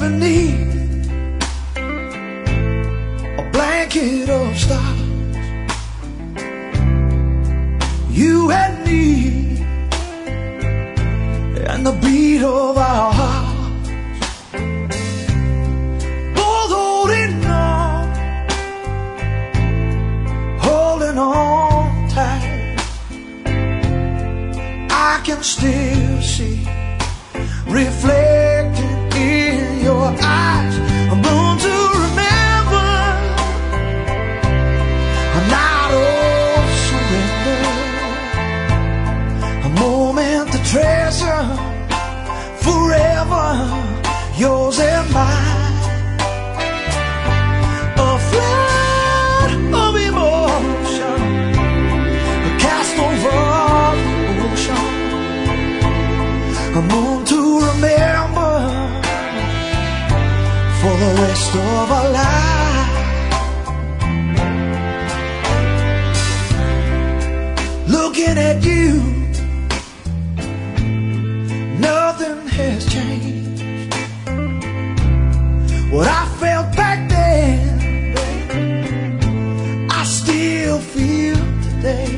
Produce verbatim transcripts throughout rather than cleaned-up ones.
underneath a blanket of stars. You and me and the beat of our hearts, both holding on, holding on tight. I can still see reflected in your eyes a moon to remember, a night of surrender, a moment to treasure, forever yours and mine. A flood of emotion, a cast over the ocean, a moon to remember for the rest of our life. Looking at you, nothing has changed. What I felt back then, I still feel today.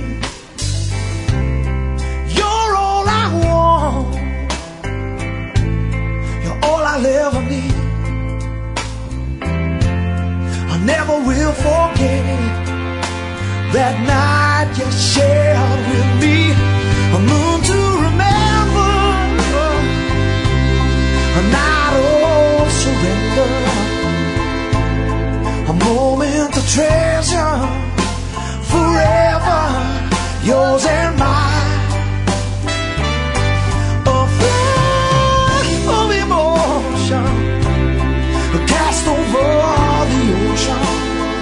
You're all I want, all I'll ever need. I never will forget that night you shared with me, a moon to remember, a night of surrender, a moment to treasure, forever yours and mine. Cast over the ocean,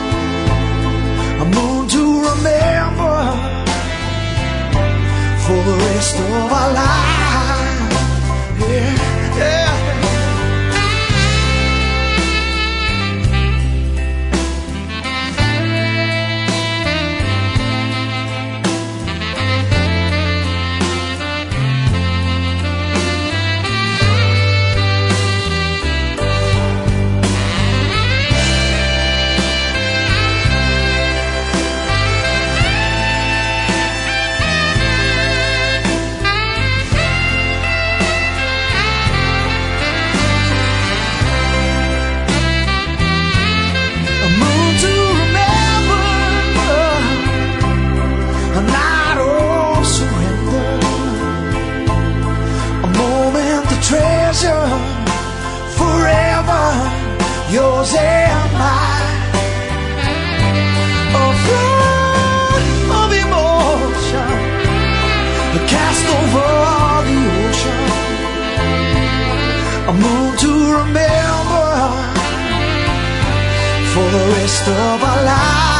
a moon to remember for the rest of our lives. Yeah, yeah. Forever yours and mine. A flood of emotion, a cast over the ocean, a moon to remember for the rest of our lives.